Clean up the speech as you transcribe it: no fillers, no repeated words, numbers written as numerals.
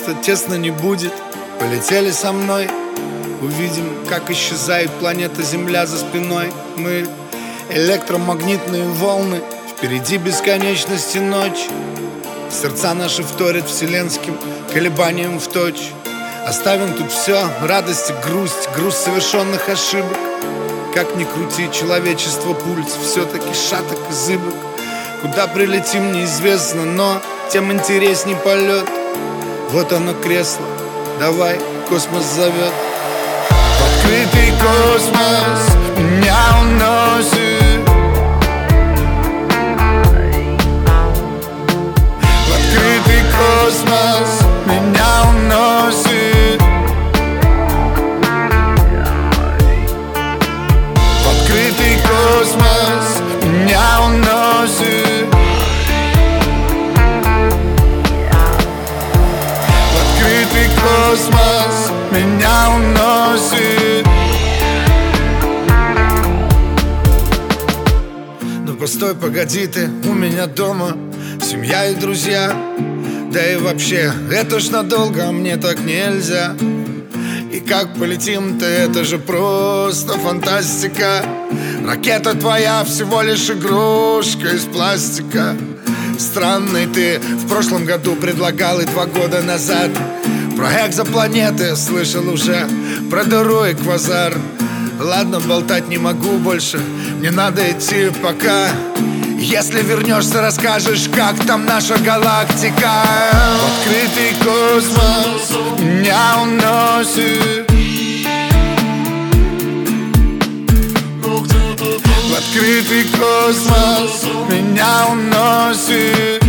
места тесно не будет. Полетели со мной, увидим, как исчезает планета Земля за спиной. Мы электромагнитные волны, впереди бесконечности ночь. Сердца наши вторят вселенским колебаниям в точь. Оставим тут все, радость и грусть, груз совершенных ошибок. Как ни крути, человечество пульс все-таки шаток и зыбок. Куда прилетим, неизвестно, но тем интересней полет. Вот оно кресло, давай, космос зовет. В открытый космос меня уносит. В открытый космос меня уносит. В открытый космос меня уносит. В открытый космос меня уносит. Ну постой, погоди ты, у меня дома семья и друзья. Да и вообще, это ж надолго, а мне так нельзя. И как полетим-то, это же просто фантастика. Ракета твоя всего лишь игрушка из пластика. Странный ты в прошлом году предлагал и 2 года назад. Про экзопланеты слышал уже, про дыру и квазар. Ладно, болтать не могу больше, мне надо идти пока. Если вернешься, расскажешь, как там наша галактика. В открытый космос меня уносит. В открытый космос меня уносит.